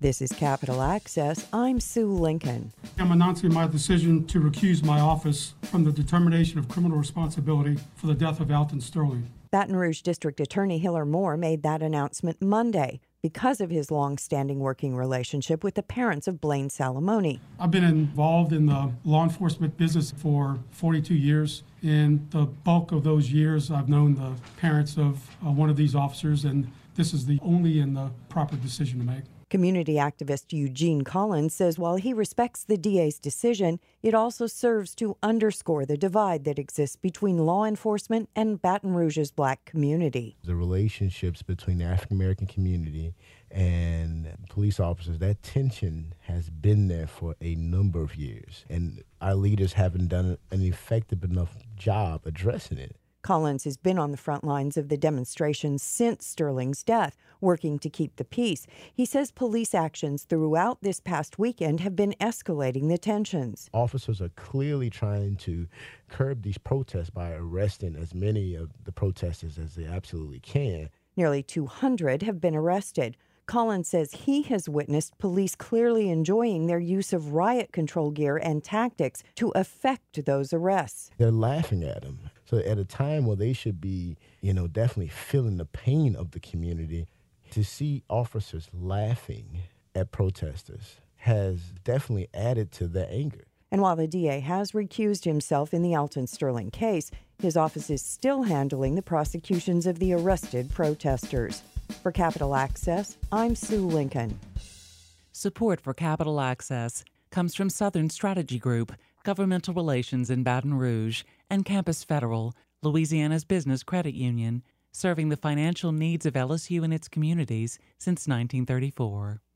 This is Capital Access. I'm Sue Lincoln. I'm announcing my decision to recuse my office from the determination of criminal responsibility for the death of Alton Sterling. Baton Rouge District Attorney Hiller Moore made that announcement Monday because of his long-standing working relationship with the parents of Blaine Salamone. I've been involved in the law enforcement business for 42 years. In the bulk of those years, I've known the parents of one of these officers, and this is the only and the proper decision to make. Community activist Eugene Collins says while he respects the DA's decision, it also serves to underscore the divide that exists between law enforcement and Baton Rouge's black community. The relationships between the African American community and police officers, that tension has been there for a number of years, and our leaders haven't done an effective enough job addressing it. Collins has been on the front lines of the demonstrations since Sterling's death, working to keep the peace. He says police actions throughout this past weekend have been escalating the tensions. Officers are clearly trying to curb these protests by arresting as many of the protesters as they absolutely can. Nearly 200 have been arrested. Collins says he has witnessed police clearly enjoying their use of riot control gear and tactics to effect those arrests. They're laughing at them. So at a time where they should be, definitely feeling the pain of the community, to see officers laughing at protesters has definitely added to their anger. And while the DA has recused himself in the Alton Sterling case, his office is still handling the prosecutions of the arrested protesters. For Capital Access, I'm Sue Lincoln. Support for Capital Access comes from Southern Strategy Group, Governmental Relations in Baton Rouge, and Campus Federal, Louisiana's business credit union, serving the financial needs of LSU and its communities since 1934.